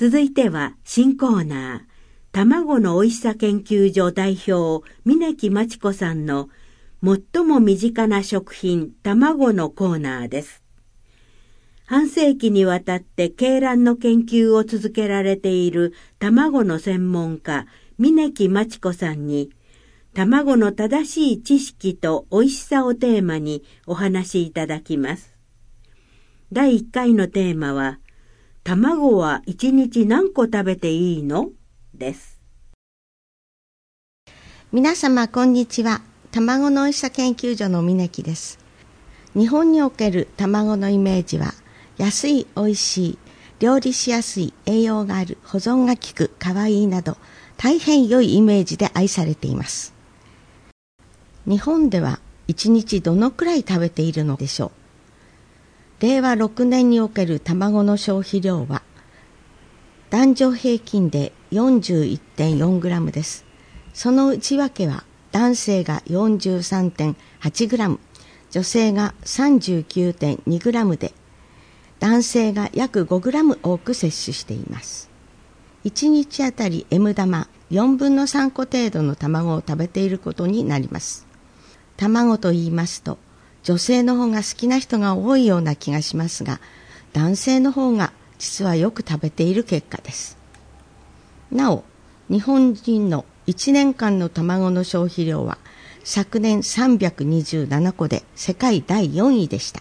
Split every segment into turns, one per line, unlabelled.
続いては新コーナー、卵のおいしさ研究所代表、峯木真知子さんの最も身近な食品、卵のコーナーです。半世紀にわたって鶏卵の研究を続けられている卵の専門家、峯木真知子さんに、卵の正しい知識と美味しさをテーマにお話しいただきます。第1回のテーマは、卵は1日何個食べていいの？です。
皆様こんにちは。卵のおいしさ研究所の峯木です。日本における卵のイメージは、安い、おいしい、料理しやすい、栄養がある、保存が効く、かわいいなど、大変良いイメージで愛されています。日本では1日どのくらい食べているのでしょう。令和6年における卵の消費量は男女平均で 41.4 グラムです。その内訳は男性が 43.8 グラム、女性が 39.2 グラムで、男性が約5グラム多く摂取しています。1日あたり M 玉4分の3個程度の卵を食べていることになります。卵と言いますと、女性の方が好きな人が多いような気がしますが、男性の方が実はよく食べている結果です。なお、日本人の1年間の卵の消費量は昨年327個で世界第4位でした。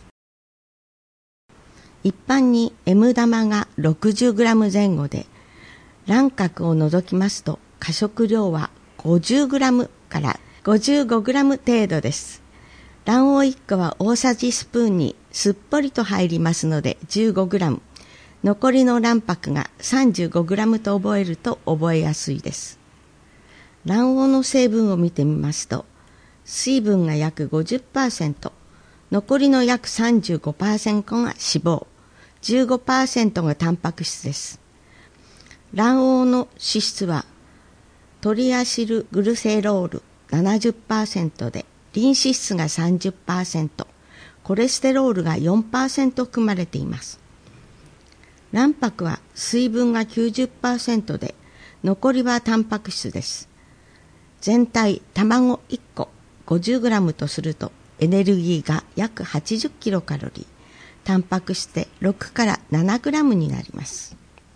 一般に M 玉が 60g 前後で、卵殻を除きますと可食量は 50g から 55g 程度です。卵黄1個は大さじスプーンにすっぽりと入りますので 15g、残りの卵白が 35g と覚えると覚えやすいです。卵黄の成分を見てみますと、水分が約 50%、残りの約 35% が脂肪、15% がタンパク質です。卵黄の脂質はトリアシルグルセロール 70% で、リン脂質が 30%、コレステロールが 4% 含まれています。卵白は水分が 90% で、残りはタンパク質です。全体卵1個 50g とすると、エネルギーが約80キロカロリー、タンパク質で6から7グラムになります。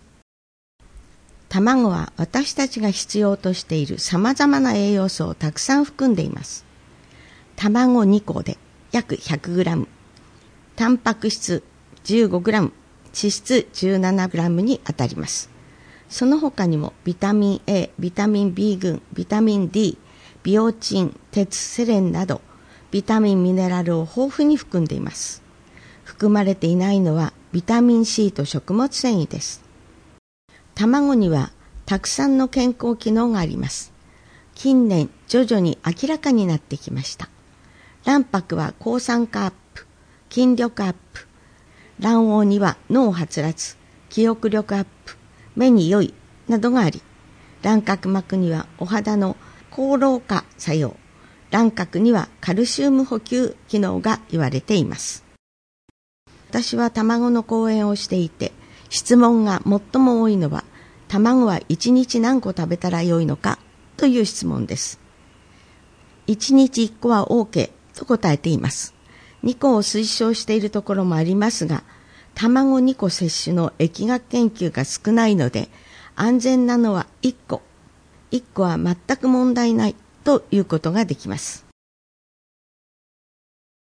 卵は私たちが必要としているさまざまな栄養素をたくさん含んでいます。卵2個で約 100g、タンパク質 15g、脂質 17g にあたります。その他にもビタミン A、ビタミン B 群、ビタミン D、ビオチン、鉄、セレンなどビタミン、ミネラルを豊富に含んでいます。含まれていないのはビタミン C と食物繊維です。卵にはたくさんの健康機能があります。近年徐々に明らかになってきました。卵白は抗酸化アップ、筋力アップ、卵黄には脳はつらつ、記憶力アップ、目に良いなどがあり、卵殻膜にはお肌の抗老化作用、卵殻にはカルシウム補給機能が言われています。私は卵の講演をしていて、質問が最も多いのは、卵は1日何個食べたらよいのかという質問です。1日1個は OK と答えています。2個を推奨しているところもありますが、卵2個摂取の疫学研究が少ないので、安全なのは1個。1個は全く問題ないということができます。